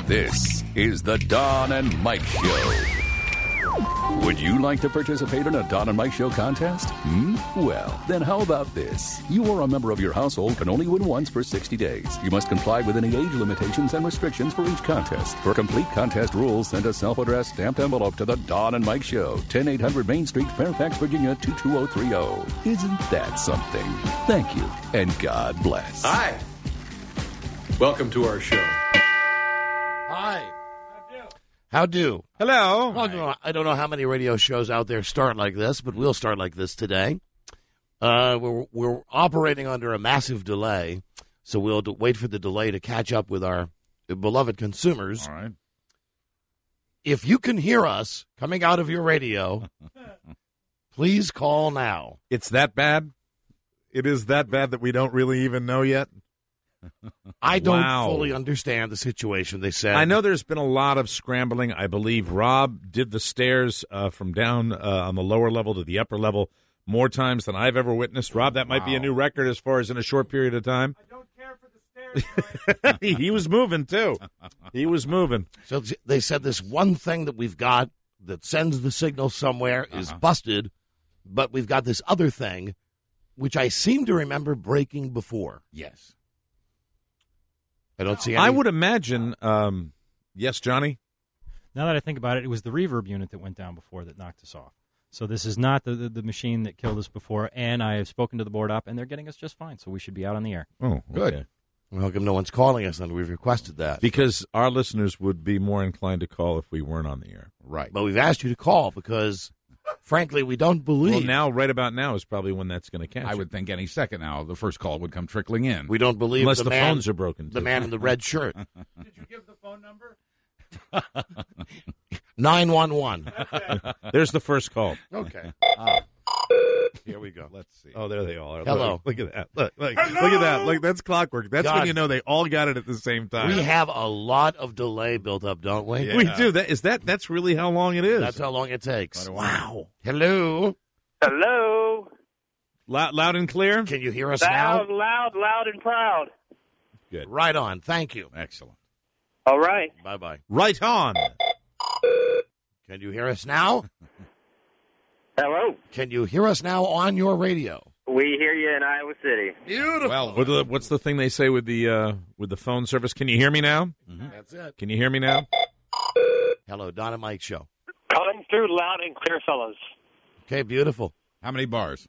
This is the Don and Mike Show. Would you like to participate in a Don and Mike Show contest? Well, then how about this? You or a member of your household can only win once for 60 days. You must comply with any age limitations and restrictions for each contest. For complete contest rules, send a self-addressed stamped envelope to the Don and Mike Show, 10800 Main Street, Fairfax, Virginia, 22030. Isn't that something? Thank you, and God bless. Hi. Welcome to our show. Hi. How do? Hello. Well, I don't know how many radio shows out there start like this, but we'll start like this today. We're operating under a massive delay, so we'll wait for the delay to catch up with our beloved consumers. All right. If you can hear us coming out of your radio, please call now. It's that bad? It is that bad that we don't really even know yet? I don't Wow. fully understand the situation, they said. I know there's been a lot of scrambling. I believe Rob did the stairs from down on the lower level to the upper level more times than I've ever witnessed. Rob, that might be a new record as far as in a short period of time. I don't care for the stairs. He was moving, too. He was moving. So they said this one thing that we've got that sends the signal somewhere is busted, but we've got this other thing, which I seem to remember breaking before. Yes. I don't see any. I would imagine, yes, Johnny? Now that I think about it, it was the reverb unit that went down before that knocked us off. So this is not the machine that killed us before, and I have spoken to the board op, and they're getting us just fine, so we should be out on the air. Oh, Good. okay. Well, how come no one's calling us, and we've requested that? Because our listeners would be more inclined to call if we weren't on the air. Right. But we've asked you to call because, frankly, we don't believe. Well, now, right about now is probably when that's going to catch. I would think any second now the first call would come trickling in. We don't believe Unless the the man, phones are broken, the too. man in the red shirt. Did you give the phone number? 911. There's the first call. Okay. Here we go. Let's see. Oh, there they all are. Hello. Look at that. Look at that. Look, that's clockwork. That's God. when you know they all got it at the same time. We have a lot of delay built up, don't we? Yeah. We do. That's really how long it is. That's how long it takes. Quite a while. Wow. Hello. Hello. Loud and clear. Can you hear us now? Loud and proud. Right on. Thank you. Excellent. All right. Bye-bye. Right on. Can you hear us now? Hello. Can you hear us now on your radio? We hear you in Iowa City. Beautiful. Well, What's the thing they say with the phone service? Can you hear me now? That's it. Can you hear me now? Hello, Don and Mike Show. Coming through loud and clear, fellas. Okay, beautiful. how many bars?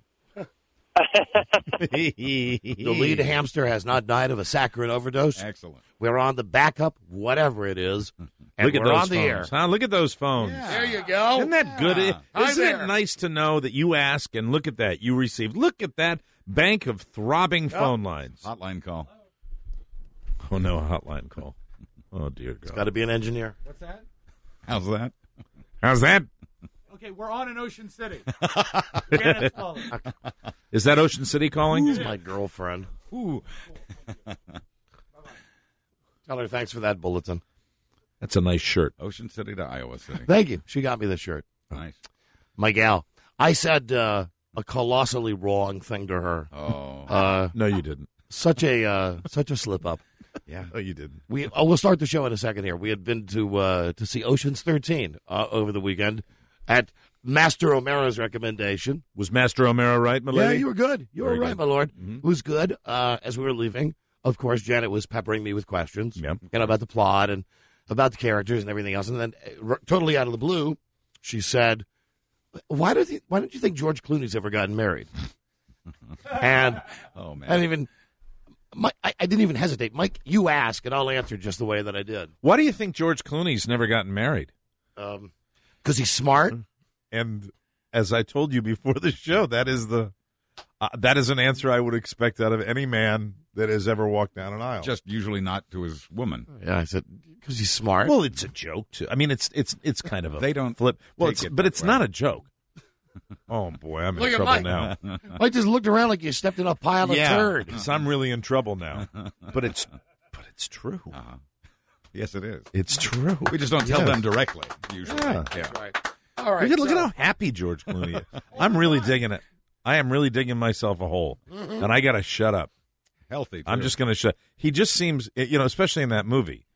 The lead hamster has not died of a saccharine overdose. Excellent. We're on the backup, whatever it is, and Look at we're those on the air. phones. Huh? Look at those phones. There you go. Isn't that good? Hi Isn't there. it nice to know that you ask and look at that you receive? Look at that bank of throbbing phone lines. Hotline call. Oh no, a hotline call. Oh dear God. Got to be an engineer. What's that? How's that? How's that? Okay, we're on in Ocean City. Janet's calling. Is that Ocean City calling? He's my girlfriend. Ooh. Tell her thanks for that bulletin. That's a nice shirt. Ocean City to Iowa City. Thank you. She got me the shirt. Nice. My gal. I said a colossally wrong thing to her. Oh. No, you didn't. Such a slip up. Yeah. No, you didn't. We'll start the show in a second here. We had been to see Ocean's 13 over the weekend at Master O'Mara's recommendation. Was Master O'Mara right, my lady? Yeah, you were good. You were Very right, good. my lord. Mhm. It was good. As we were leaving, of course, Janet was peppering me with questions, Yep. about the plot and about the characters and everything else. And then, totally out of the blue, she said, "Why don't you think George Clooney's ever gotten married?" And Oh, man. I didn't even hesitate. Mike, you ask, and I'll answer just the way that I did. Why do you think George Clooney's never gotten married? Because he's smart. And as I told you before the show, that is an answer I would expect out of any man that has ever walked down an aisle. Just usually not to his woman. Yeah, I said, because he's smart. Well, it's a joke too. I mean, it's kind of a They don't flip. Well, take it but that it's way. not a joke. Oh boy, I'm in Look at trouble Mike. now. Mike just looked around like you stepped in a pile of turd. So I'm really in trouble now. But it's true. Uh-huh. Yes, it is. It's true. We just don't tell Yeah. them directly, usually. Yeah. Right. All right. Look at how happy George Clooney is. I'm really digging it. I am really digging myself a hole, and I got to shut up. Healthy, too. I'm just going to shut. He just seems, especially in that movie.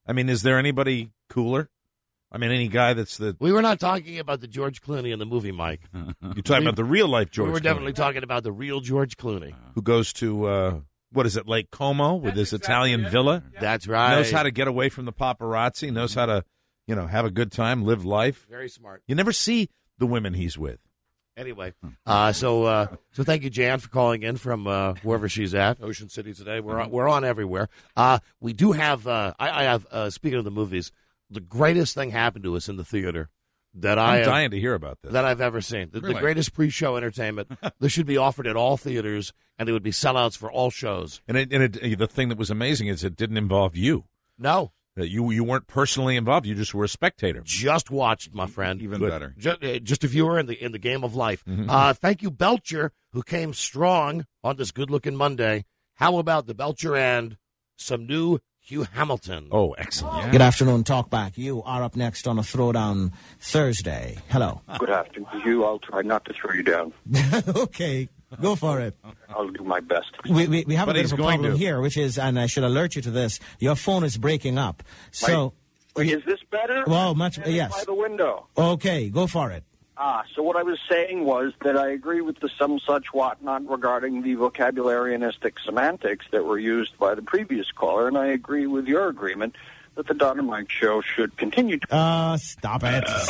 I mean, is there anybody cooler? I mean, any guy that's the... We were not talking about the George Clooney in the movie, Mike. You're talking about the real-life George Clooney. We were definitely talking about the real George Clooney. Who goes to, what is it, Lake Como with his Italian villa? That's right. Knows how to get away from the paparazzi, knows how to, have a good time, live life. Very smart. You never see the women he's with. Anyway, so thank you, Jan, for calling in from wherever she's at, Ocean City today. We're on everywhere. We do have, I have, speaking of the movies, the greatest thing happened to us in the theater that I'm dying to hear about this. That I've ever seen. The Really? greatest pre-show entertainment. This should be offered at all theaters, and it would be sellouts for all shows. And the thing that was amazing is it didn't involve you. No. You weren't personally involved. You just were a spectator. Just watched, my friend. Even Good. better. Just a viewer in the game of life. Thank you, Belcher, who came strong on this good-looking Monday. How about the Belcher and some new Hugh Hamilton? Oh, excellent. Yeah. Good afternoon, Talkback. You are up next on a Throwdown Thursday. Hello. Good afternoon, Hugh. I'll try not to throw you down. Okay, go for it. I'll do my best. We have But a bit he's of a going problem to. here, which is, and I should alert you to this, your phone is breaking up. So, Wait, is this better? Well, I'm much- standing yes. By the window. okay, go for it. So what I was saying was that I agree with the some such whatnot regarding the vocabularianistic semantics that were used by the previous caller, and I agree with your agreement that the Don and Mike show should continue to... Stop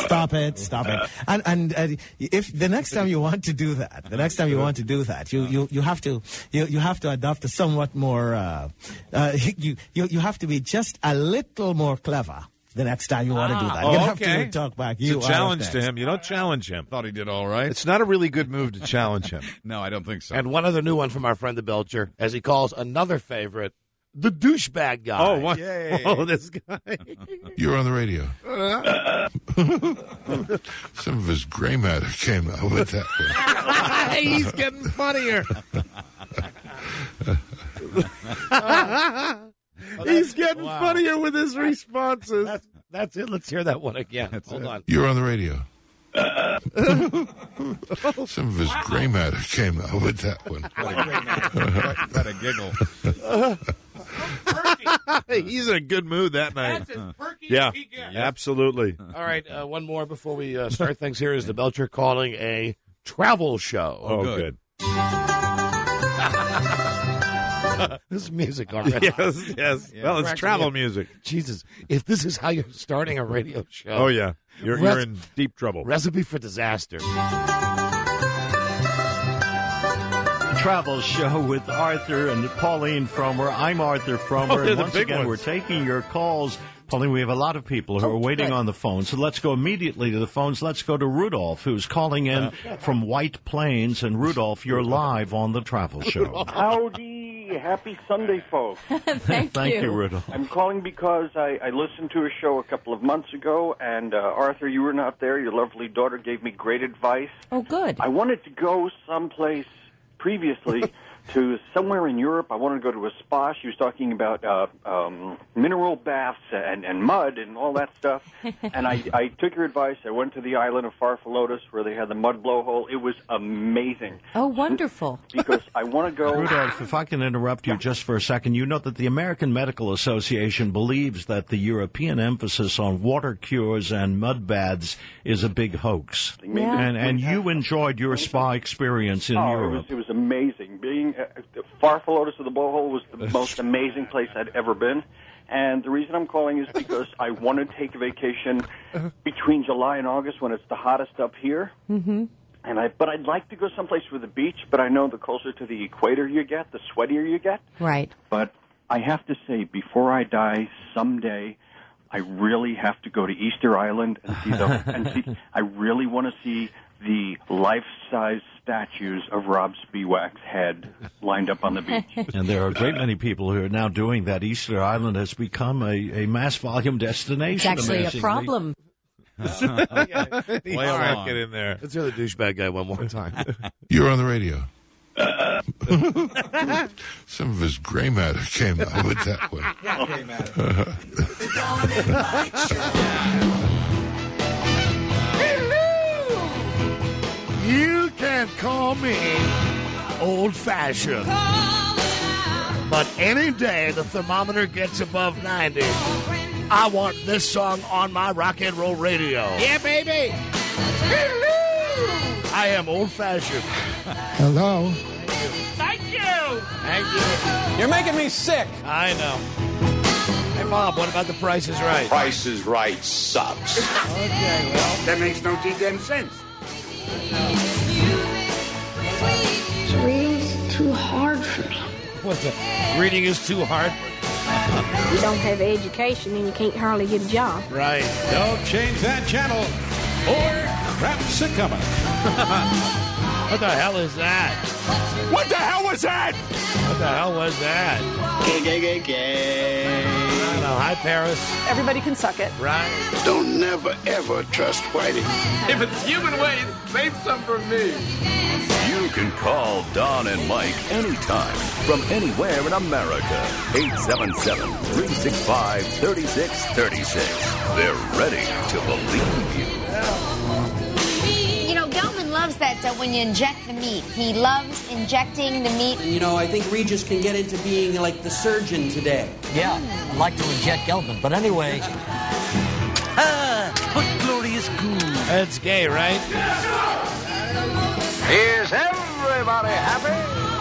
it. And if the next time you want to do that, you have to adopt a somewhat more, you have to be just a little more clever the next time you want to do that. You have okay. to talk back. It's You a are challenge up to next. him. You don't challenge him. Thought he did all right. It's not a really good move to challenge him. No, I don't think so. And one other new one from our friend the Belcher, as he calls another favorite, the douchebag guy. Oh, what? Yay. Oh, this guy. You're on the radio. Some of his gray matter came out with that one. He's getting funnier. He's getting funnier with his responses. That's it. Let's hear that one again. Hold on. You're on the radio. Some of his gray matter came out with that one. Had a giggle. He's in a good mood that night. Yeah, absolutely. All right, one more before we start things. Here is the Belcher calling a travel show. Oh, good. This is music already. Yes. Well, it's travel music. Jesus, if this is how you're starting a radio show. Oh, yeah. You're in deep trouble. Recipe for disaster. Travel show with Arthur and Pauline Fromer. I'm Arthur Fromer, they're and the once big again, ones. we're taking your calls. Pauline, we have a lot of people who are waiting on the phone, so let's go immediately to the phones. Let's go to Rudolph, who's calling in from White Plains. And Rudolph, you're live on the Travel Show. Howdy, happy Sunday, folks. Thank you, Rudolph. I'm calling because I listened to a show a couple of months ago, and Arthur, you were not there. Your lovely daughter gave me great advice. Oh, good. I wanted to go someplace previously to somewhere in Europe. I wanted to go to a spa. She was talking about mineral baths and mud and all that stuff. And I took your advice. I went to the island of Farfalotus where they had the mud blowhole. It was amazing. Oh, wonderful. Because I want to go... Rudolph, if I can interrupt you just for a second, you know that the American Medical Association believes that the European emphasis on water cures and mud baths is a big hoax. Yeah. And you enjoyed your spa experience in Europe. It was amazing. Being Farfalotus of the blowhole was the most amazing place I'd ever been. And the reason I'm calling is because I want to take a vacation between July and August when it's the hottest up here. Mm-hmm. But I'd like to go someplace with a beach, but I know the closer to the equator you get, the sweatier you get. Right. But I have to say, before I die someday, I really have to go to Easter Island and see I really want to see the life-size statues of Rob Spiewak's head lined up on the beach. And there are a great many people who are now doing that. Easter Island has become a mass volume destination. It's actually a amazingly. problem. Play along. Get in there. Let's hear the douchebag guy one more time. You're on the radio. Some of his gray matter came out with that one. You can call me old-fashioned, but any day the thermometer gets above 90, I want this song on my rock and roll radio. Yeah, baby. I am old-fashioned. Hello. Thank you. Thank you. You're making me sick. I know. Hey, Bob, what about The Price is Right? Price is Right sucks. Okay, well, That makes no damn sense. Reading's too hard for me. what's that? Reading is too hard? You don't have education and you can't hardly get a job. Right. Don't change that channel, or crap's a-coming. What the hell is that? What the hell was that? What the hell was that? Gay. I don't know. Hi, Paris. Everybody can suck it. Right. Don't never, ever trust Whitey. If it's human waste, save some for me. You can call Don and Mike anytime from anywhere in America. 877-365-3636. They're ready to believe you. You know, Gelman loves that when you inject the meat. He loves injecting the meat. You know, I think Regis can get into being like the surgeon today. Yeah, I'd like to inject Gelman, but anyway. What glorious goo. That's gay, right? Is everybody happy?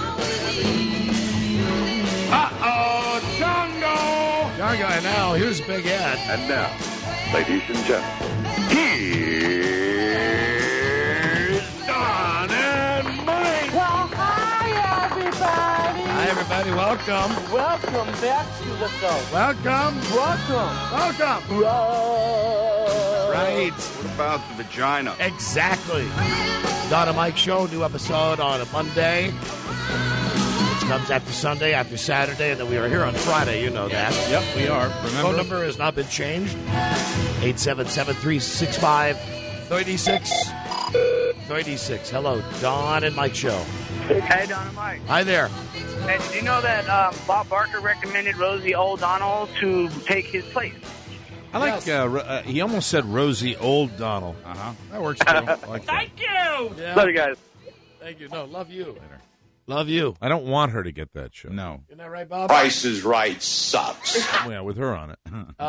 Uh-oh, Django! Django, and now here's Big Ed. And now, ladies and gentlemen, here's Don and Mike! Well, hi, everybody. Hi, everybody. Welcome. Welcome back to the show. Welcome. Welcome. Right. What about the vagina? Exactly. Don and Mike Show, new episode on a Monday. Which comes after Sunday, after Saturday, and then we are here on Friday. You know that. Yep, we are. Remember? Phone number has not been changed. 877-365-3636. Hello, Don and Mike Show. Hey, Don and Mike. Hi there. Hey, did you know that Bob Barker recommended Rosie O'Donnell to take his place? I like, he almost said Rosie O'Donnell. Uh-huh. That works, too. I like that. Thank you. Yeah. Love you guys. Thank you. No, love you. Later. Love you. I don't want her to get that show. No. Isn't that right, Bob? Price is Right sucks. Yeah, with her on it.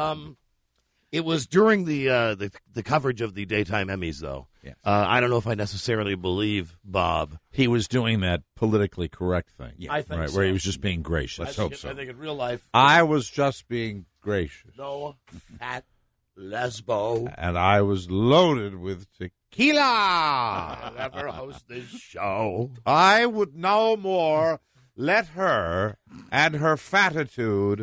It was during the coverage of the daytime Emmys, though. Yes. I don't know if I necessarily believe Bob. He was doing that politically correct thing. Yeah, I think right, so. where he was just being gracious. Let's hope so. I think in real life, I was just being gracious. no fat lesbo. And I was loaded with tequila. I'll never host this show. I would no more let her and her fatitude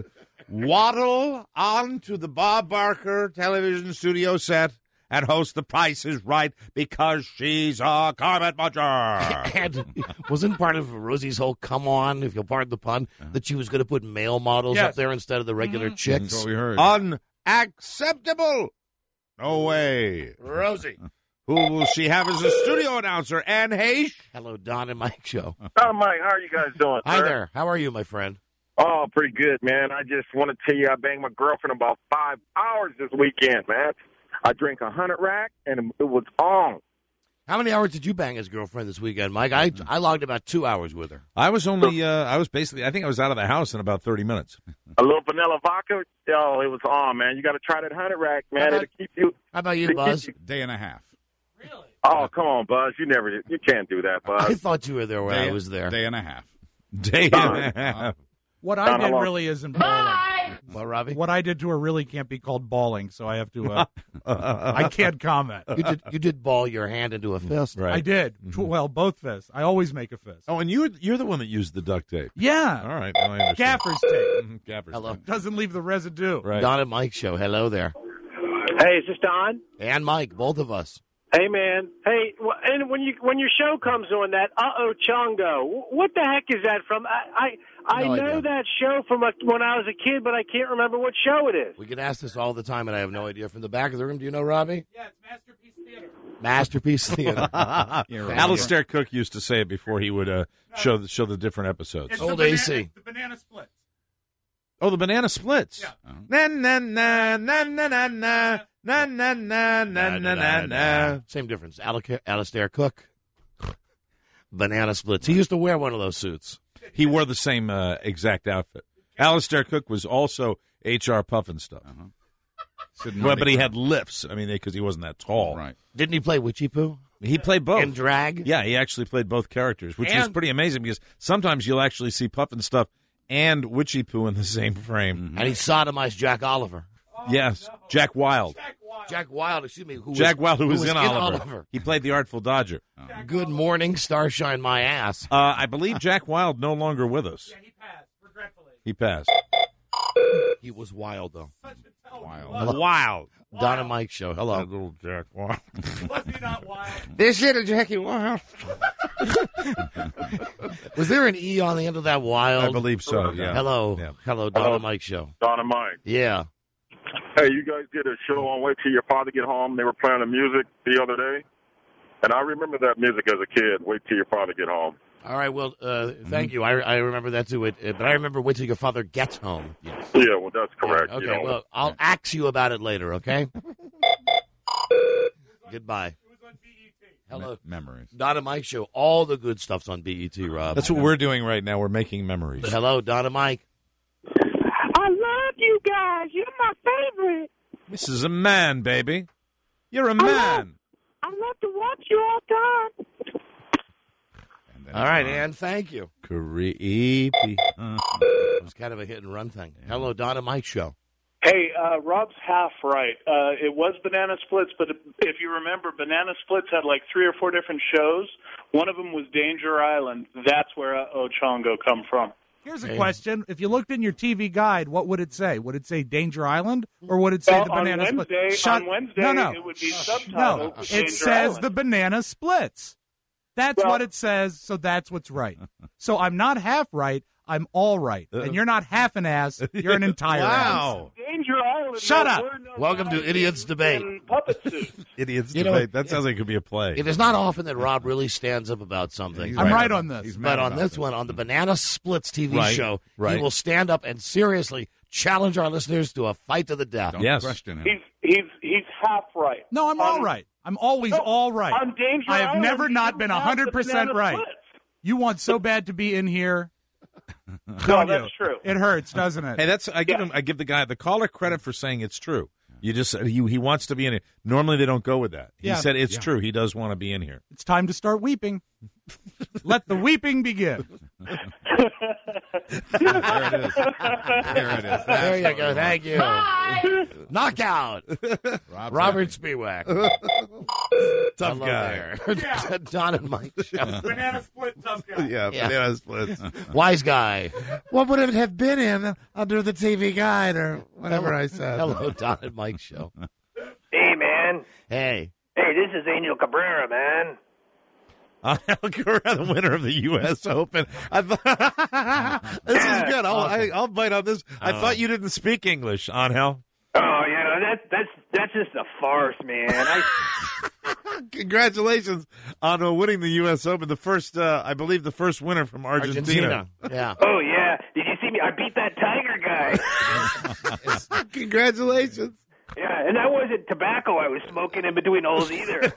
waddle onto the Bob Barker television studio set and host The Price is Right because she's a carpet muncher. And wasn't part of Rosie's whole come on, if you'll pardon the pun, that she was going to put male models up there instead of the regular chicks? That's what we heard. Unacceptable. No way. Rosie. Who will she have as a studio announcer? Anne Heche? Hello, Don and Mike Show. Don and Mike, how are you guys doing? Hi sir? there. How are you, my friend? Oh, pretty good, man. I just want to tell you I banged my girlfriend about 5 hours this weekend, man. I drank 100 rack, and it was on. How many hours did you bang his girlfriend this weekend, Mike? I logged about 2 hours with her. I was only, I think I was out of the house in about 30 minutes. A little vanilla vodka, oh, it was on, man. You got to try that 100 rack, man. It'll keep you. How about you, Buzz? Day and a half. Really? Oh, come on, Buzz. You can't do that, Buzz. I thought you were there when I was there. Day and a half. Day and a half. What I did really isn't bawling. What, Robbie? What I did to her really can't be called bawling, so I have to. I can't comment. You did ball your hand into a fist, right? I did. Mm-hmm. Well, both fists. I always make a fist. Oh, and you're the one that used the duct tape. Yeah. All right. Well, I understand. Gaffer's tape. Gaffer's Hello. tape. Doesn't leave the residue. Right. Don and Mike Show. Hello there. Hey, is this Don? And Mike, both of us. Hey, man. Hey, and when your show comes on, that Uh-Oh Chongo, what the heck is that from? I No know idea. that show from when I was a kid, but I can't remember what show it is. We get asked this all the time, and I have no idea. From the back of the room, do you know, Robbie? Yeah, it's Masterpiece Theater. Masterpiece Theater. Right. Alistair Cook used to say it before he would show the different episodes. It's Old the AC. The Banana Splits. Oh, the Banana Splits. Yeah. Na na na na na na na na na na na na na. Same difference. Alistair Cook. Banana Splits. He used to wear one of those suits. He wore the same exact outfit. Alistair Cook was also H.R. Puffin stuff. Uh-huh. Well, but he had lifts. I mean, because he wasn't that tall. Right. Didn't he play Witchy Poo? He played both. In drag? Yeah, he actually played both characters, which was pretty amazing because sometimes you'll actually see Puff and Stuff and Witchy Poo in the same frame. And he sodomized Jack Oliver. Yes, Jack Wilde. Jack Wilde, excuse me. Who was in in Oliver. He played the Artful Dodger. Good morning, Starshine my ass. I believe Jack Wilde no longer with us. Yeah, he passed, regretfully. He passed. He was wild, though. Wild. Don and Mike show. Hello. That little Jack Wilde. Was he not wild? This shit is Jackie Wild. Was there an E on the end of that Wild? I believe so, yeah. Hello. Yeah. Hello, Don and Mike show. Don and Mike. Yeah. Hey, you guys did a show on Wait Till Your Father Get Home. They were playing the music the other day. And I remember that music as a kid, Wait Till Your Father Get Home. All right, well, thank you. I remember that too. But I remember Wait Till Your Father Gets Home. Yes. Yeah, well, that's correct. Yeah, okay, you know. well, I'll ask you about it later, okay? Goodbye. Hello. Memories. Don and Mike show. All the good stuff's on BET, Rob. That's what we're doing right now. We're making memories. Hello, Don and Mike. I love you guys. You're my favorite. This is a man, baby. You're a man. I love to watch you all the time. All right, Ann, thank you. Creepy. It was kind of a hit-and-run thing. Hello, Don and Mike show. Hey, Rob's half right. It was Banana Splits, but if you remember, Banana Splits had like 3 or 4 different shows. One of them was Danger Island. That's where Ochongo come from. Here's a question. If you looked in your TV guide, what would it say? Would it say Danger Island, or would it say the Banana Splits? On Wednesday, no. it would be subtitled. No, it Danger says Island. the Banana Splits. That's what it says, so that's what's right. So I'm not half right. I'm all right. And you're not half an ass. You're an entire ass. Danger Island. Shut up. Welcome to Idiot's Debate. Puppet suits. Idiot's You know, Debate. That sounds like it could be a play. It is not often that Rob really stands up about something. I'm right on this. He's But mad on about this it. one, on the Banana Splits TV Right, show, right. he will stand up and seriously challenge our listeners to a fight to the death. Don't question him. He's half right. No, I'm all right. I'm always all right. On Danger I have Island, never not you been have the 100% Banana right. Splits. You want so bad to be in here. No, Don't that's you? true. It hurts, doesn't it? Hey, I give the caller credit for saying it's true. You just he wants to be in it. Normally they don't go with that. He said it's true. He does want to be in here. It's time to start weeping. Let the weeping begin. There it is. There it is. There you go. Thank you. Knockout. Robert Spiewak. Tough Hello guy. there. Don and Mike show. Banana split, tough guy. Yeah, Banana Splits. Wise guy. What would it have been in under the TV guide or whatever I said? Hello, Don and Mike show. Hey, man. Hey. Hey, this is Angel Cabrera, man. Angel Cabrera, the winner of the U.S. Open. I this is good. I'll bite on this. I thought you didn't speak English, Angel. Oh, yeah, that's just a farce, man. Congratulations on winning the U.S. Open. The first, I believe, the first winner from Argentina. Yeah. Oh, yeah. Did you see me? I beat that Tiger guy. Congratulations. Yeah, and that wasn't tobacco I was smoking in between holes either.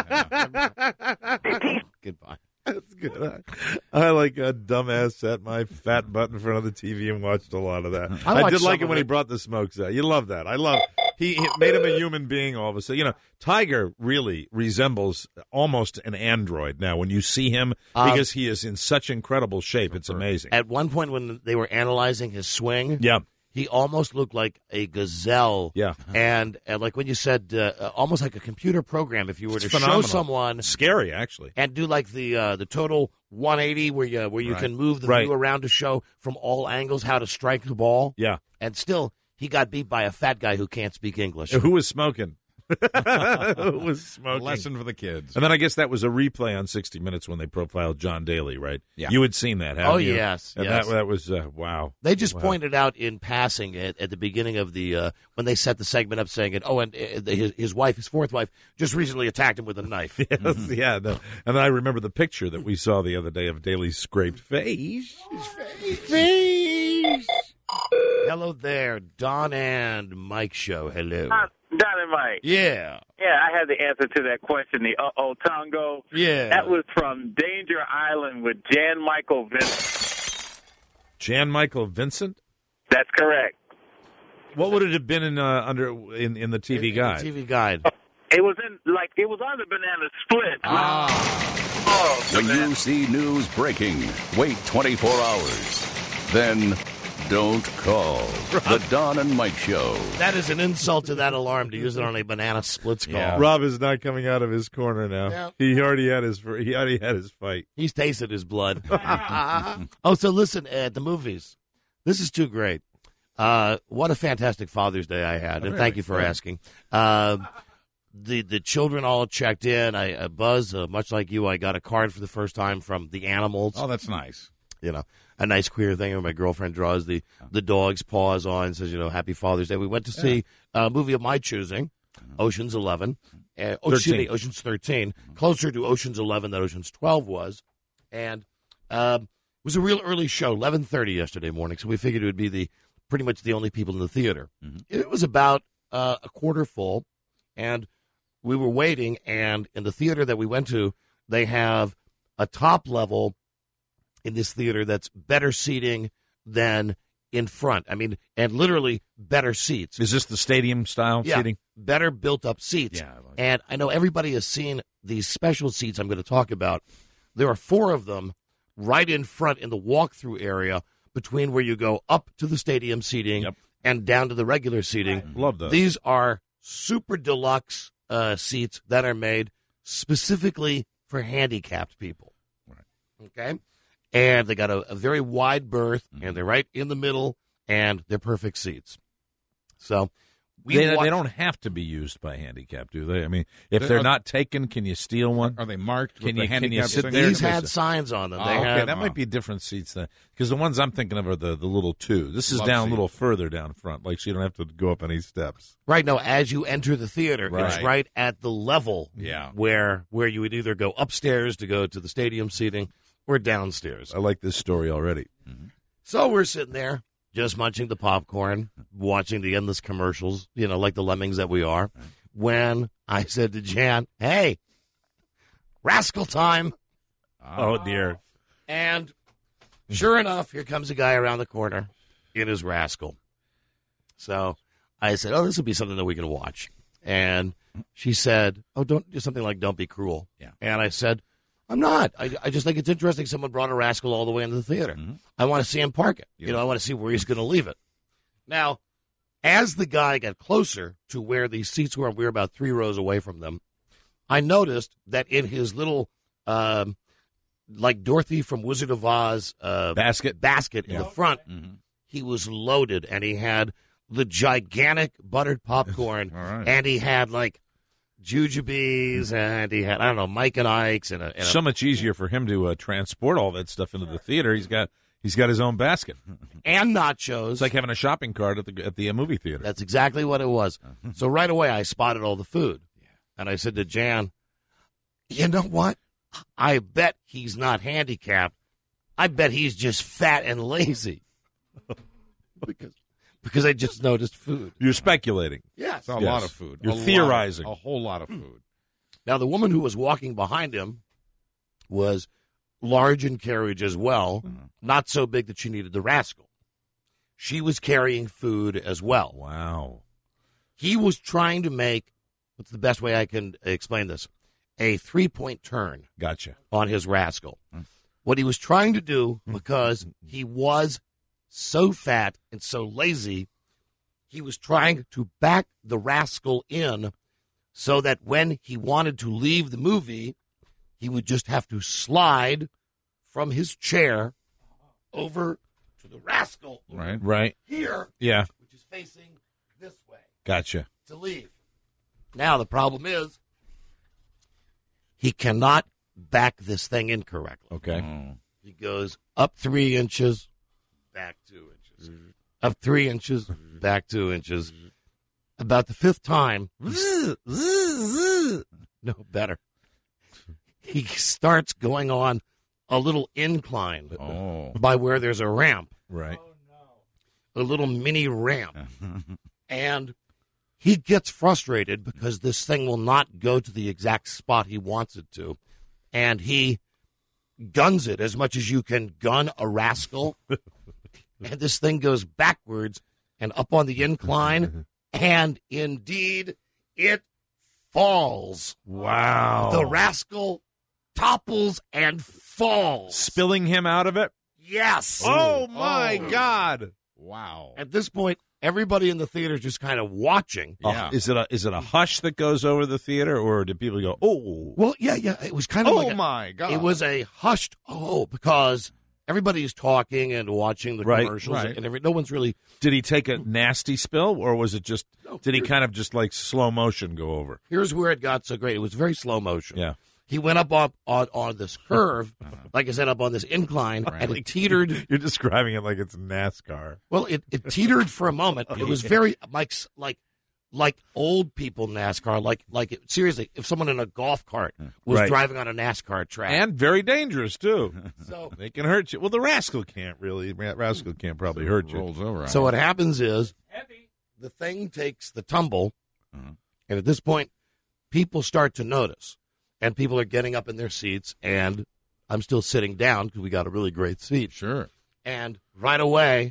Goodbye. That's good. I like a dumbass sat my fat butt in front of the TV and watched a lot of that. I did like it when he brought the smokes out. You love that. I love he made him a human being all of a sudden. You know, Tiger really resembles almost an android now when you see him because he is in such incredible shape. It's amazing. At one point when they were analyzing his swing, yeah, he almost looked like a gazelle. Yeah. And like when you said, almost like a computer program, if you were to phenomenal. show someone. Scary, actually. And do like the total 180 where you can move the view around to show from all angles how to strike the ball. Yeah. And still, he got beat by a fat guy who can't speak English. Who was smoking? Who was smoking? A lesson for the kids. And then I guess that was a replay on 60 Minutes when they profiled John Daly, right? Yeah. You had seen that, haven't you? Yes. And yes. that was, wow. They just pointed out in passing at the beginning of the when they set the segment up saying it. Oh, and his wife, his fourth wife, just recently attacked him with a knife. Yes, yeah. No. And then I remember the picture that we saw the other day of Daly's scraped face. Face. Hello there, Don and Mike show. Hello. Don and Mike. Yeah. Yeah, I have the answer to that question, the Tango. Yeah. That was from Danger Island with Jan Michael Vincent. Jan Michael Vincent? That's correct. What would it have been in the TV guide? TV guide. It was on the Banana Split. When you see news breaking, wait 24 hours. Then don't call. The Don and Mike Show. That is an insult to that alarm to use it on a Banana Splits call. Yeah. Rob is not coming out of his corner now. Yeah. He already had his fight. He's tasted his blood. Oh, so listen, at the movies, this is too great. What a fantastic Father's Day I had, and thank you for asking. The children all checked in. Buzz, much like you, I got a card for the first time from the animals. Oh, that's nice. You know, a nice queer thing where my girlfriend draws the dog's paws on and says, Happy Father's Day. We went to see a movie of my choosing, Ocean's 11. Ocean's 13. Closer to Ocean's 11 than Ocean's 12 was. And it was a real early show, 11:30 yesterday morning, so we figured it would be pretty much the only people in the theater. Mm-hmm. It was about a quarter full, and we were waiting, and in the theater that we went to, they have a top level in this theater that's better seating than in front. I mean, and literally better seats. Is this the stadium style seating? Better built up seats. Yeah, and I know everybody has seen these special seats I'm going to talk about. There are 4 of them right in front in the walkthrough area between where you go up to the stadium seating and down to the regular seating. Right. Love those. These are super deluxe seats that are made specifically for handicapped people. Right. Okay? And they got a very wide berth, and they're right in the middle, and they're perfect seats. So they don't have to be used by handicap, do they? I mean, if they're not taken, can you steal one? Are they marked? Can with you sit there? These had signs on them. Okay, that might be different seats then, because the ones I'm thinking of are the little 2. This is down a little further down front, like so you don't have to go up any steps. Right now, as you enter the theater, it's right at the level where you would either go upstairs to go to the stadium seating or downstairs. I like this story already. Mm-hmm. So we're sitting there, just munching the popcorn, watching the endless commercials, like the lemmings that we are, when I said to Jan, hey, rascal time. Oh, dear. And sure enough, here comes a guy around the corner in his rascal. So I said, this will be something that we can watch. And she said, don't do something like Don't Be Cruel. Yeah. And I said, I'm not. I just think it's interesting someone brought a rascal all the way into the theater. Mm-hmm. I want to see him park it. I want to see where he's going to leave it. Now, as the guy got closer to where these seats were, we were about 3 rows away from them, I noticed that in his little, like Dorothy from Wizard of Oz basket in the front, he was loaded, and he had the gigantic buttered popcorn, and he had like jujubes, and he had, Mike and Ike's. So much easier for him to transport all that stuff into the theater. He's got his own basket. And nachos. It's like having a shopping cart at the movie theater. That's exactly what it was. So right away I spotted all the food. And I said to Jan, you know what? I bet he's not handicapped. I bet he's just fat and lazy. Because I just noticed food. You're speculating. Yes. It's a lot of food. You're theorizing. A whole lot of food. Now, the woman who was walking behind him was large in carriage as well, not so big that she needed the rascal. She was carrying food as well. Wow. He was trying to make, what's the best way I can explain this, a 3-point turn. Gotcha. On his rascal. What he was trying to do, because he was so fat and so lazy, he was trying to back the rascal in so that when he wanted to leave the movie, he would just have to slide from his chair over to the rascal. Right. Here. Yeah. Which is facing this way. Gotcha. To leave. Now, the problem is he cannot back this thing in correctly. Okay. He goes up 3 inches, back 2 inches. Up 3 inches, back 2 inches. About the 5th time, no, better. He starts going on a little incline by where there's a ramp. Right. A little mini ramp. And he gets frustrated because this thing will not go to the exact spot he wants it to. And he guns it as much as you can gun a rascal. And this thing goes backwards and up on the incline, and indeed it falls. Wow. The rascal topples and falls. Spilling him out of it? Yes. Oh, my God. Wow. At this point, everybody in the theater is just kind of watching. Yeah. Is it a hush that goes over the theater, or do people go, oh? Well, yeah. It was kind of like my God. It was a hushed because everybody's talking and watching the commercials, and no one's really. Did he take a nasty spill, or was it just? Did he kind of just like slow motion go over? Here's where it got so great. It was very slow motion. Yeah. He went up on this curve, like I said, up on this incline, and it teetered. You're describing it like it's NASCAR. Well, it teetered for a moment. It was very like old people NASCAR. Seriously, if someone in a golf cart was driving on a NASCAR track, and very dangerous too. So they can hurt you. Well, the rascal can't really. Rascal can't probably hurt you. Rolls over. So what happens is the thing takes the tumble, and at this point, people start to notice. And people are getting up in their seats, and I'm still sitting down because we got a really great seat. Sure. And right away,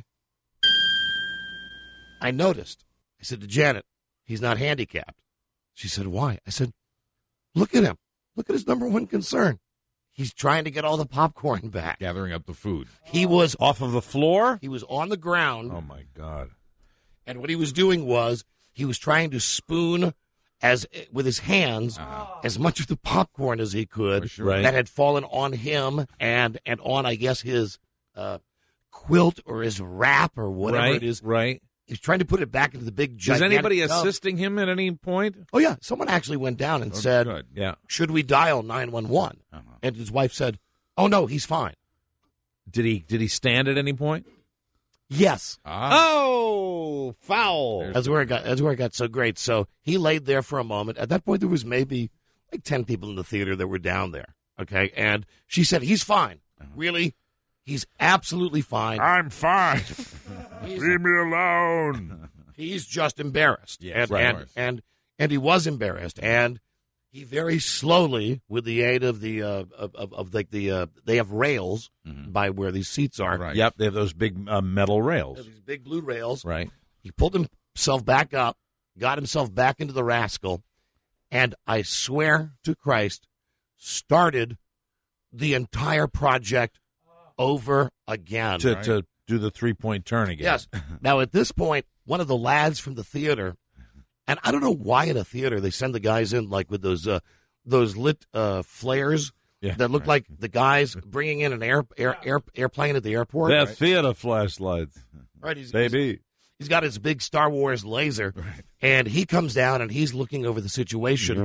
I noticed. I said to Janet, he's not handicapped. She said, why? I said, look at him. Look at his number one concern. He's trying to get all the popcorn back. Gathering up the food. He was off of the floor? He was on the ground. Oh, my God. And what he was doing was he was trying to spoon with his hands as much of the popcorn as he could that had fallen on him and on, I guess, his quilt or his wrap or whatever it is. Right. He's trying to put it back into the big Was gigantic anybody tub. assisting him at any point? Oh, yeah. Someone actually went down and said, should we dial 911? And his wife said, oh, no, he's fine. Did he stand at any point? Yes. Oh, foul. That's where it got so great. So he laid there for a moment. At that point, there was maybe like 10 people in the theater that were down there. Okay. And she said, he's fine. Really? He's absolutely fine. I'm fine. Leave me alone. He's just embarrassed. Yes, and he was embarrassed. And he very slowly, with the aid of they have rails by where these seats are. Right. Yep, they have those big metal rails. These big blue rails. Right. He pulled himself back up, got himself back into the rascal, and I swear to Christ, started the entire project over again. To do the 3-point turn again. Yes. Now, at this point, one of the lads from the theater, and I don't know why in a theater they send the guys in like with those lit flares that look like the guys bringing in an airplane at the airport. They're theater flashlights. Right, he's got his big Star Wars laser, and he comes down and he's looking over the situation.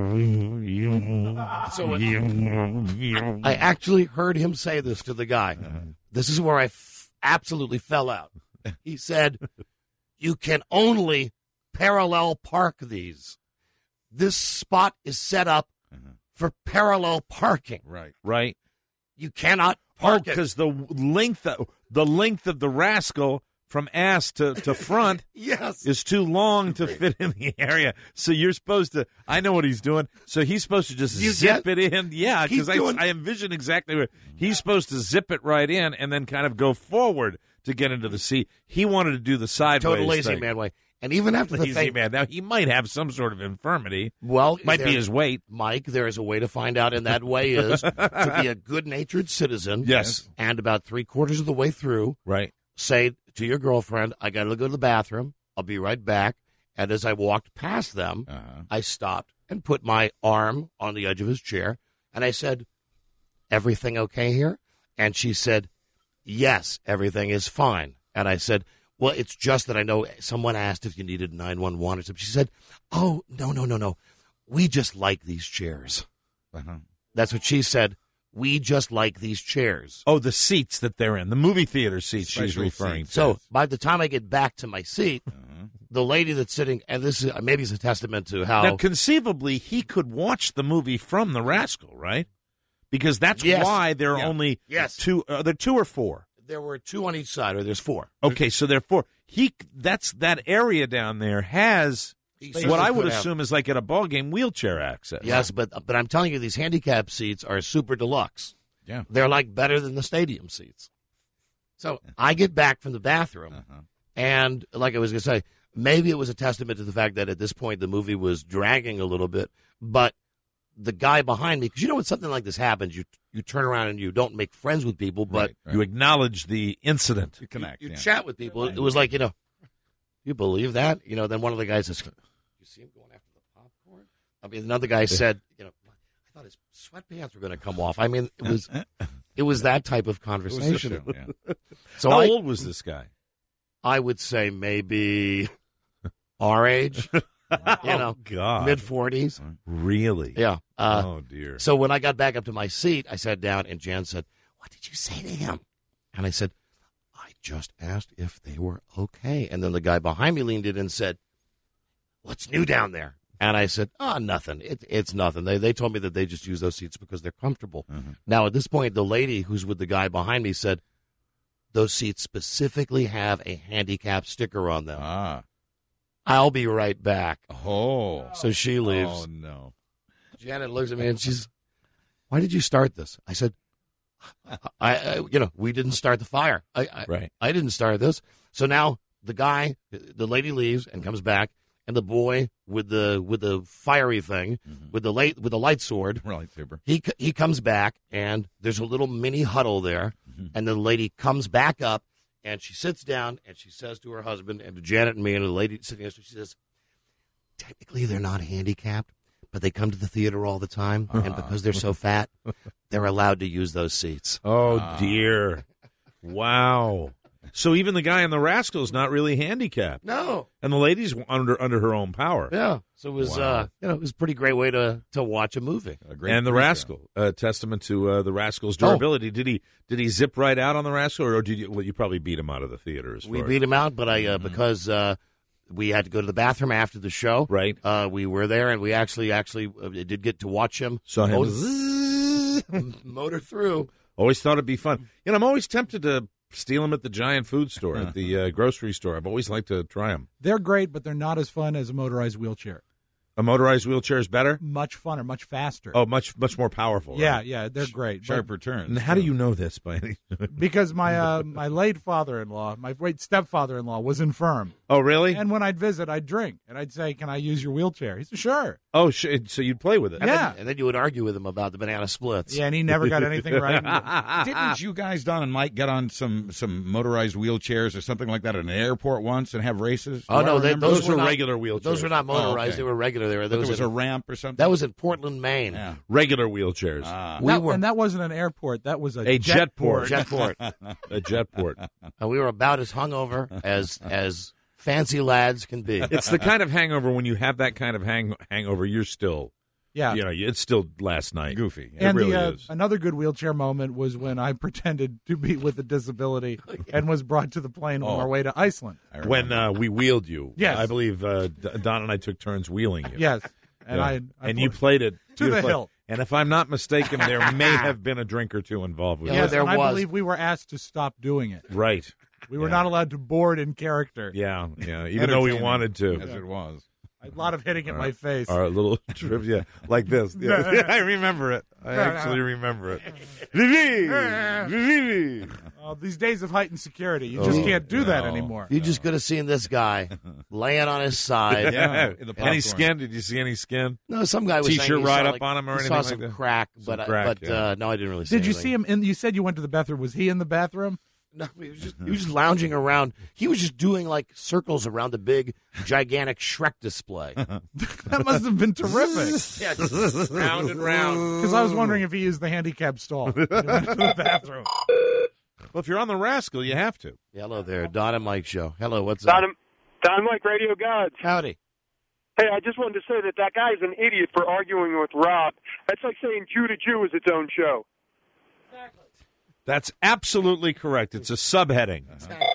So I actually heard him say this to the guy. This is where I absolutely fell out. He said, "You can only parallel park these. This spot is set up for parallel parking. Right. You cannot park it because the length of the rascal from ass to front is too long to fit in the area. So you're supposed to. I know what he's doing. So he's supposed to just zip it in. Yeah, because I envision exactly what he's supposed to zip it right in and then kind of go forward to get into the seat. He wanted to do the sideways total lazy thing. man way. And even after the thing, man, now he might have some sort of infirmity. Well, might be his weight. Mike, there is a way to find out, and that way is to be a good-natured citizen. Yes. And about 3/4 of the way through, say to your girlfriend, I got to go to the bathroom. I'll be right back. And as I walked past them, I stopped and put my arm on the edge of his chair, and I said, everything okay here? And she said, yes, everything is fine. And I said, well, it's just that I know someone asked if you needed 911 or something. She said, oh, no. We just like these chairs. That's what she said. We just like these chairs. Oh, the seats that they're in, the movie theater seats she's referring to. So by the time I get back to my seat, the lady that's sitting, and this is maybe it's a testament to how. Now, conceivably, he could watch the movie from the rascal, right? Because that's why there are only two. There are 2 or 4. There were 2 on each side, or there's 4. Okay, so there are 4. That area down there has what I would assume is like at a ball game wheelchair access. Yes, but I'm telling you, these handicap seats are super deluxe. Yeah, they're like better than the stadium seats. So I get back from the bathroom, And like I was going to say, maybe it was a testament to the fact that at this point the movie was dragging a little bit, but the guy behind me, because when something like this happens, you turn around and you don't make friends with people, but you acknowledge the incident. You connect. you chat with people. It was like, you believe that? Then one of the guys says, you see him going after the popcorn? I mean, another guy said, I thought his sweatpants were going to come off. I mean, it was that type of conversation. So how old was this guy? I would say maybe our age. God. Mid-40s. Really? Yeah. Oh, dear. So when I got back up to my seat, I sat down, and Jan said, what did you say to him? And I said, I just asked if they were okay. And then the guy behind me leaned in and said, what's new down there? And I said, nothing. It's nothing. They told me that they just use those seats because they're comfortable. Mm-hmm. Now, at this point, the lady who's with the guy behind me said, those seats specifically have a handicap sticker on them. I'll be right back. Oh. So she leaves. Oh, no. Janet looks at me and she's, why did you start this? I said, we didn't start the fire. I didn't start this. So now the lady leaves and comes back, and the boy with the fiery thing, with the light sword, lightsaber, he comes back, and there's a little mini huddle there, and the lady comes back up, and she sits down, and she says to her husband and to Janet and me and the lady sitting next to her, she says, technically they're not handicapped, but they come to the theater all the time, and because they're so fat, they're allowed to use those seats. Oh, dear. Wow. So even the guy in the Rascals not really handicapped. No. And the lady's under her own power. Yeah. So it was it was a pretty great way to watch a movie. And the Rascal, testament to the Rascal's durability. Did he zip right out on the Rascal, or did you probably beat him out of the theater? We beat him out, but because we had to go to the bathroom after the show. Right. We were there, and we actually did get to watch him. Saw him motor through. Always thought it'd be fun. I'm always tempted to steal them at the giant food store, at the grocery store. I've always liked to try them. They're great, but they're not as fun as a motorized wheelchair. A motorized wheelchair is better? Much funner, much faster. Oh, much more powerful. Yeah, right? yeah, they're great. Sharper turns. And how do you know this, by any? Because my late father-in-law, my late stepfather-in-law, was infirm. Oh, really? And when I'd visit, I'd drink, and I'd say, "Can I use your wheelchair?" He said, "Sure." Oh, so you'd play with it? Yeah. And then you would argue with him about the banana splits. Yeah, and he never got anything right. Didn't you guys, Don and Mike, get on some motorized wheelchairs or something like that at an airport once and have races? Oh, no, those were not regular wheelchairs. Those were not motorized. They were regular. There was a ramp or something? That was in Portland, Maine. Yeah. Regular wheelchairs. And that wasn't an airport. That was a jetport. Jetport. A jetport. We were about as hungover as fancy lads can be. It's the kind of hangover when you have that kind of hangover, you're still, it's still last night. Goofy. And it really is. Another good wheelchair moment was when I pretended to be with a disability and was brought to the plane on our way to Iceland. When we wheeled you. Yes. I believe Don and I took turns wheeling you. Yes. And I you played it to the hill. And if I'm not mistaken, there may have been a drink or two involved with it. Yes, there was. I believe we were asked to stop doing it. Right. We were not allowed to board in character. Yeah, even though we wanted to. As it was. A lot of hitting at my face. Our little trivia like this. Yeah. I remember it. I actually remember it. Vivi! These days of heightened security, you just can't do that anymore. You just could have seen this guy laying on his side. Any skin? Did you see any skin? No, some guy was saying T-shirt he right saw, up on him or he anything saw some like that? crack, but no, I didn't really see Did you anything. see him? You said you went to the bathroom. Was he in the bathroom? No, he was just lounging around. He was just doing like circles around the big, gigantic Shrek display. That must have been terrific. Yeah, just round and round. Because I was wondering if he used the handicap stall. He went to the bathroom. Well, if you're on the Rascal, you have to. Hello there, Don and Mike show. Hello, what's up? Don and Mike Radio Gods. Howdy. Hey, I just wanted to say that guy's an idiot for arguing with Rob. That's like saying Judah Jew is its own show. That's absolutely correct. It's a subheading.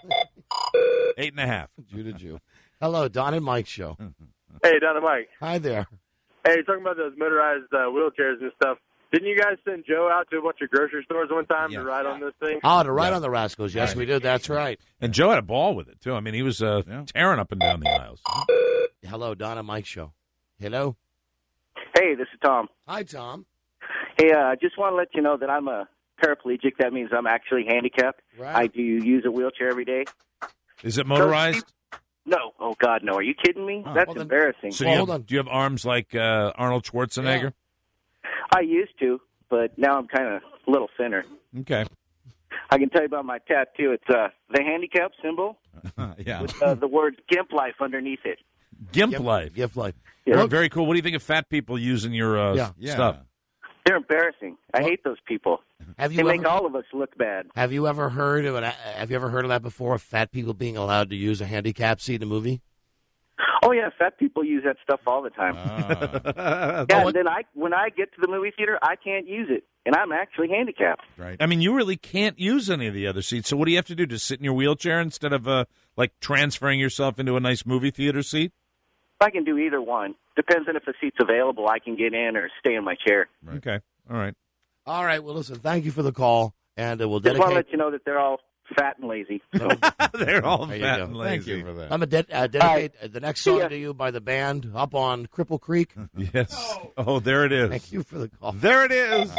8.5. Judah Jew. Hello, Don and Mike show. Hey, Don and Mike. Hi there. Hey, talking about those motorized wheelchairs and stuff. Didn't you guys send Joe out to a bunch of grocery stores one time to ride on this thing? Oh, to ride on the Rascals. Yes, we did. That's right. And Joe had a ball with it, too. I mean, he was tearing up and down the aisles. Hello, Don and Mike show. Hello. Hey, this is Tom. Hi, Tom. Hey, I just want to let you know that I'm a paraplegic. That means I'm actually handicapped. Right. I do use a wheelchair every day. Is it motorized? No. Oh, God, no. Are you kidding me? That's embarrassing. So do you have arms like Arnold Schwarzenegger? I used to, but now I'm kind of a little thinner. Okay. I can tell you about my tattoo. It's the handicap symbol Yeah. with the word Gimp Life underneath it. Gimp Life. Gimp Life. Yeah. Very cool. What do you think of fat people using your stuff? They're embarrassing. I hate those people. Have you they ever- make all of us look bad. Have you ever heard of that before? Fat people being allowed to use a handicap seat in a movie? Oh, yeah, fat people use that stuff all the time. And then when I get to the movie theater, I can't use it, and I'm actually handicapped. Right. I mean, you really can't use any of the other seats. So what do you have to do? Just sit in your wheelchair instead of transferring yourself into a nice movie theater seat? I can do either one. Depends on if the seat's available. I can get in or stay in my chair. Right. Okay. All right. All right. Well, listen, thank you for the call, and we'll Just want to dedicate. let you know that they're all fat and lazy. So. They're all There you fat go. and lazy. Thank you for that. I'm going to dedicate the next song to you by the band Up on Cripple Creek. Yes. Oh, there it is. Thank you for the call. There it is.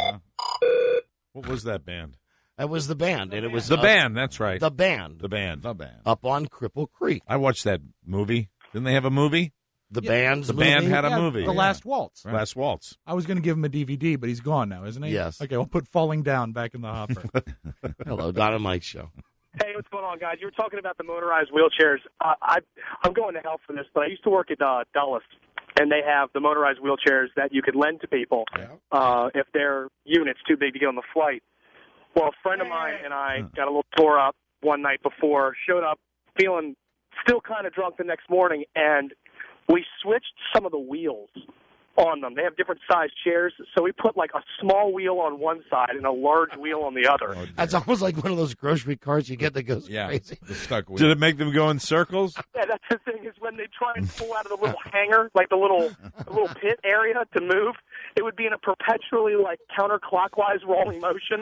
What was that band? That was the band, and it was The band. That's right. The band. The band. The band. Up on Cripple Creek. I watched that movie. Didn't they have a movie? The band's The movie? band had a Yeah, movie. The Last Waltz. Last Waltz. I was going to give him a DVD, but he's gone now, isn't he? Yes. Okay, we'll put Falling Down back in the hopper. Hello, Don and Mike Show. Hey, what's going on, guys? You were talking about the motorized wheelchairs. I'm going to hell for this, but I used to work at Dulles, and they have the motorized wheelchairs that you could lend to people if their unit's too big to get on the flight. Well, a friend of mine and I got a little tore up one night before, showed up feeling still kind of drunk the next morning, and we switched some of the wheels on them. They have different size chairs, so we put like a small wheel on one side and a large wheel on the other. That's almost like one of those grocery carts you get that goes crazy. The stuck wheel. Did it make them go in circles? Yeah, that's the thing is when they try and pull out of the little hanger, like the little pit area to move, it would be in a perpetually like counterclockwise rolling motion.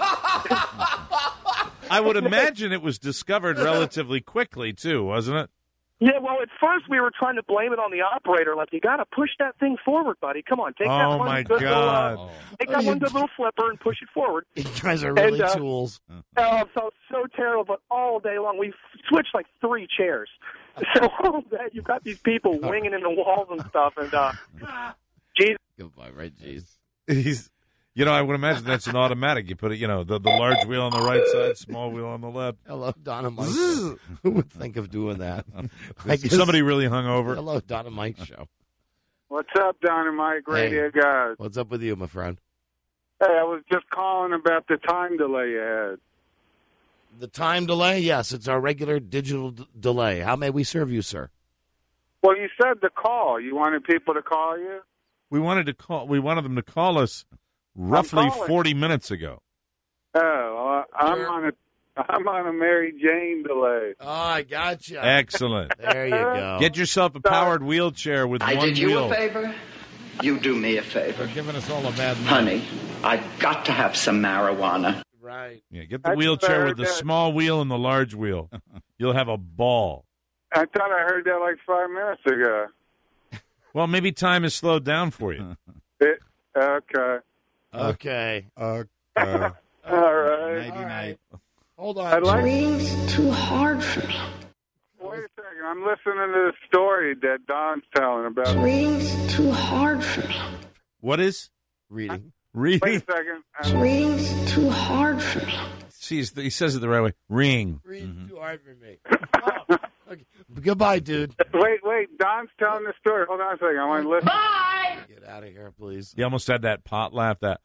I would imagine it was discovered relatively quickly, too, wasn't it? Yeah, well, at first we were trying to blame it on the operator. Like, you got to push that thing forward, buddy. Come on, take that Oh, one my good God. little, take that one good little flipper and push it forward. You guys are really And, tools. Oh, so terrible. But all day long, we switched like 3 chairs. So all day you've got these people winging in the walls and stuff. And geez, Goodbye, right? Jeez. I would imagine that's an automatic. You put it, the large wheel on the right side, small wheel on the left. Hello, Don and Mike. Who would think of doing that? Somebody really hung over. Hello, Don and Mike Show. What's up, Don and Mike? Radio guys. What's up with you, my friend? Hey, I was just calling about the time delay you had. The time delay? Yes, it's our regular digital delay. How may we serve you, sir? Well, you said the call. You wanted people to call you? We wanted them to call us roughly 40 minutes ago. Oh, I'm on a Mary Jane delay. Oh, I gotcha. Excellent. There you go. Get yourself a powered wheelchair with I one did you wheel. a favor. You do me a favor. You're giving us all a bad night. Honey, I've got to have some marijuana. Right. Yeah, get the wheelchair with the small wheel and the large wheel. You'll have a ball. I thought I heard that like 5 minutes ago. Well, maybe time has slowed down for you. Okay. Okay. All right. Nighty-night. Hold on. Dream's too hard for me. Wait a second. I'm listening to the story that Don's telling about. Dream's too hard for me. What is? Reading. Wait a second. Dream's too hard for me. See, he says it the right way. Ring. Reading too hard for me. Oh, okay. Goodbye, dude. Wait. Don's telling the story. Hold on a second. I want to listen. Bye. Get out of here, please. You almost had that pot laugh. That.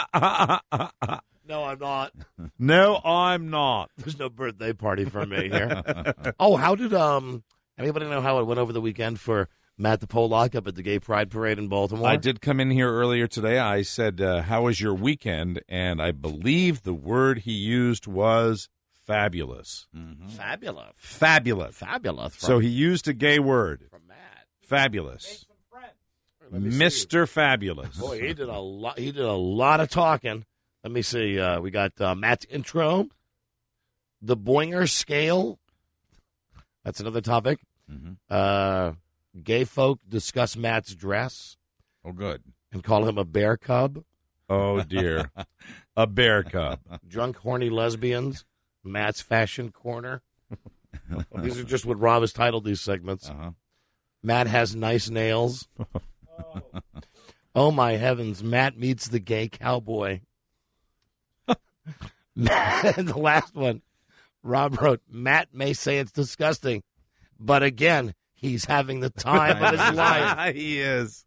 No, I'm not. No, I'm not. There's no birthday party for me here. Oh, how did anybody know how it went over the weekend for Matt the Pollock up at the Gay Pride Parade in Baltimore? I did come in here earlier today. I said, how was your weekend? And I believe the word he used was fabulous. Mm-hmm. Fabulous. Fabulous. Fabulous. So he used a gay word. From Matt. Fabulous. Mr. Fabulous. Boy, he did a lot. He did a lot of talking. Let me see. We got Matt's intro, the Boinger scale. That's another topic. Mm-hmm. Gay folk discuss Matt's dress. Oh, good. And call him a bear cub. Oh, dear. A bear cub. Drunk, horny lesbians. Matt's fashion corner. These are just what Rob has titled these segments. Matt has nice nails. Oh, my heavens. Matt meets the gay cowboy. And the last one, Rob wrote, Matt may say it's disgusting, but again, he's having the time of his life. He is.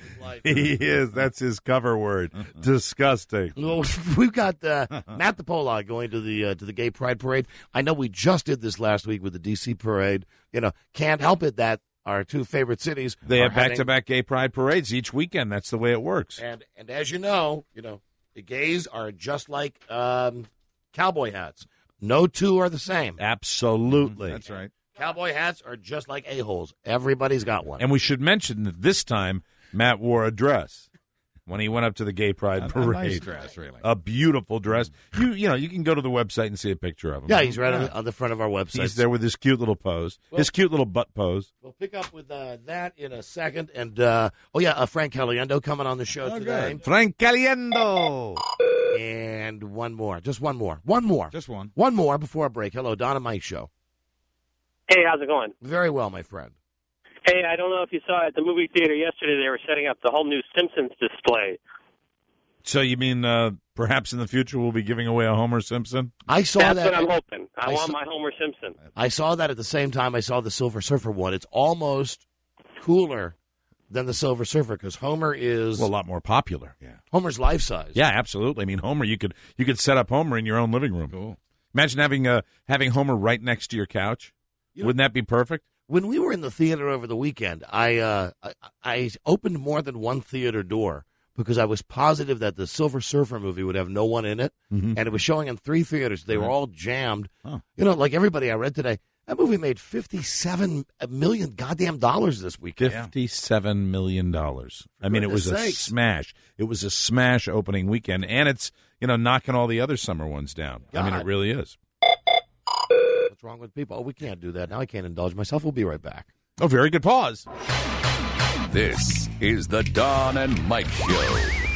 He is. That's his cover word. Disgusting. Well, we've got Matt the Pollock going to the Gay Pride Parade. I know we just did this last week with the D.C. Parade. Can't help it that our two favorite cities. They have back-to-back Gay Pride Parades each weekend. That's the way it works. And as you know, the gays are just like cowboy hats. No two are the same. Absolutely. That's right. Cowboy hats are just like a-holes. Everybody's got one. And we should mention that this time Matt wore a dress when he went up to the Gay Pride Parade. A nice dress, really. A beautiful dress. You can go to the website and see a picture of him. Yeah, he's right on the front of our website. He's there with his cute little pose, his cute little butt pose. We'll pick up with that in a second. And, Frank Caliendo coming on the show today. Good. Frank Caliendo. And one more. Just one more. One more. Just one. One more before a break. Hello, Don and Mike Show. Hey, how's it going? Very well, my friend. Hey, I don't know if you saw at the movie theater yesterday, they were setting up the whole new Simpsons display. So you mean perhaps in the future we'll be giving away a Homer Simpson? I saw That's that. That's what I'm hoping. I want my Homer Simpson. I saw that at the same time I saw the Silver Surfer one. It's almost cooler than the Silver Surfer because Homer is a lot more popular. Yeah, Homer's life size. Yeah, absolutely. I mean, Homer, you could set up Homer in your own living room. Cool. Imagine having Homer right next to your couch. Wouldn't that be perfect? When we were in the theater over the weekend, I opened more than one theater door because I was positive that the Silver Surfer movie would have no one in it, and it was showing in 3 theaters. They were all jammed. Oh. Like everybody I read today, that movie made $57 million goddamn dollars this weekend. $57 million. I mean, it was a smash. It was a smash opening weekend, and it's knocking all the other summer ones down. God. I mean, it really is. What's wrong with people? Oh, we can't do that. Now I can't indulge myself. We'll be right back. Oh, very good pause. This is the Don and Mike Show.